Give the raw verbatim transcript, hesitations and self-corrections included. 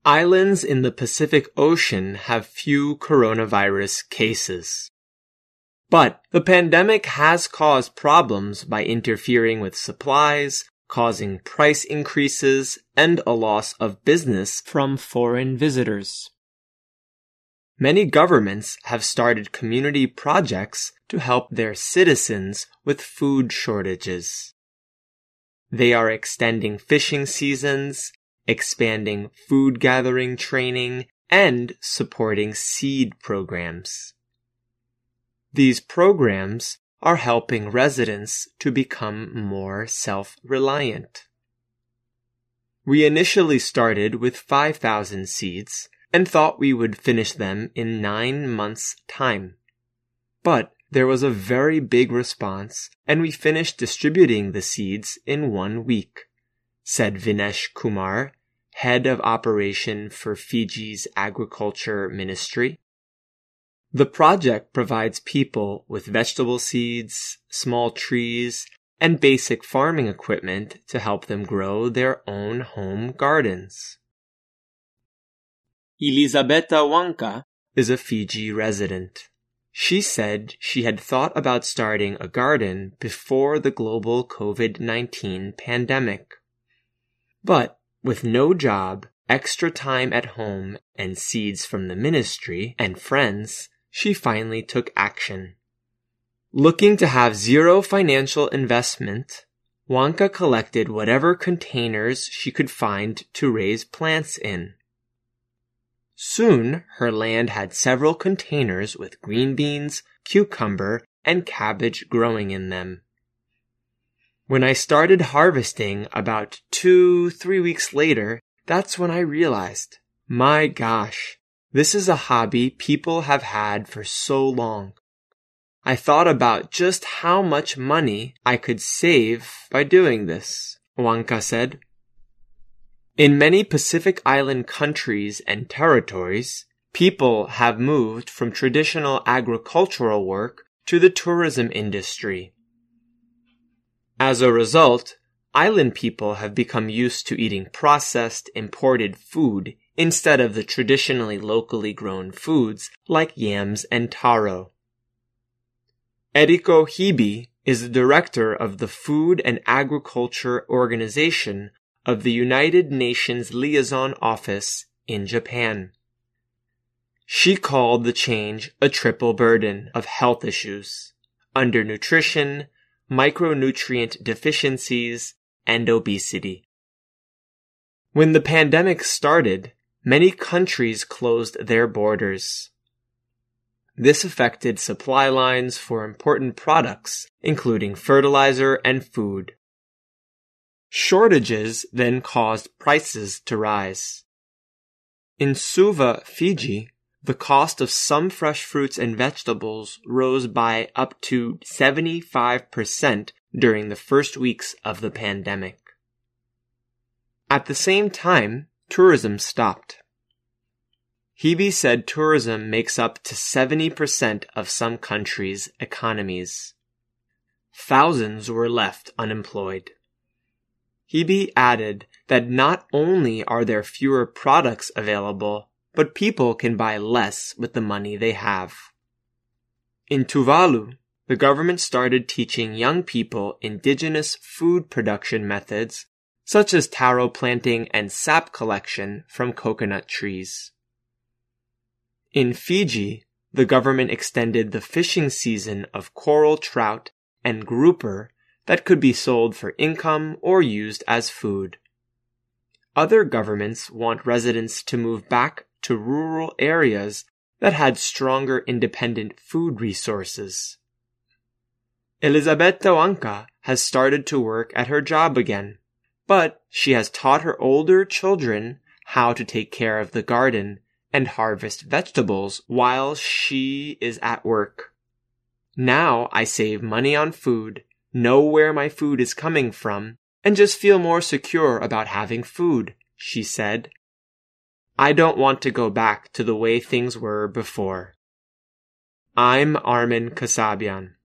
Islands in the Pacific Ocean have few coronavirus cases. But the pandemic has caused problems by interfering with supplies, causing price increases, and a loss of business from foreign visitors. Many governments have started community projects to help their citizens with food shortages. They are extending fishing seasons, expanding food gathering training, and supporting seed programs. These programs are helping residents to become more self-reliant. We initially started with five thousand seeds and thought we would finish them in nine months' time. But there was a very big response, and we finished distributing the seeds in one week, said Vinesh Kumar, head of operation for Fiji's Agriculture Ministry. The project provides people with vegetable seeds, small trees, and basic farming equipment to help them grow their own home gardens. Elizabeta Wanka is a Fiji resident. She said she had thought about starting a garden before the global covid nineteen pandemic. But with no job, extra time at home, and seeds from the ministry and friends, she finally took action. Looking to have zero financial investment, Wanka collected whatever containers she could find to raise plants in. Soon, her land had several containers with green beans, cucumber, and cabbage growing in them. When I started harvesting about two, three weeks later, that's when I realized, my gosh, this is a hobby people have had for so long. I thought about just how much money I could save by doing this, Wanka said. In many Pacific Island countries and territories, people have moved from traditional agricultural work to the tourism industry. As a result, island people have become used to eating processed, imported food instead of the traditionally locally grown foods like yams and taro. Eriko Hibi is the director of the Food and Agriculture Organization of the United Nations Liaison Office in Japan. She called the change a triple burden of health issues: undernutrition, micronutrient deficiencies, and obesity. When the pandemic started, many countries closed their borders. This affected supply lines for important products, including fertilizer and food. Shortages then caused prices to rise. In Suva, Fiji, the cost of some fresh fruits and vegetables rose by up to seventy-five percent during the first weeks of the pandemic. At the same time, tourism stopped. Hibi said tourism makes up to seventy percent of some countries' economies. Thousands were left unemployed. Hibi added that not only are there fewer products available, but people can buy less with the money they have. In Tuvalu, the government started teaching young people indigenous food production methods, such as taro planting and sap collection from coconut trees. In Fiji, the government extended the fishing season of coral trout and grouper that could be sold for income or used as food. Other governments want residents to move back to rural areas that had stronger independent food resources. Elizabeta Wanka has started to work at her job again, but she has taught her older children how to take care of the garden and harvest vegetables while she is at work. Now I save money on food, know where my food is coming from, and just feel more secure about having food, she said. I don't want to go back to the way things were before. I'm Armin Kasabian.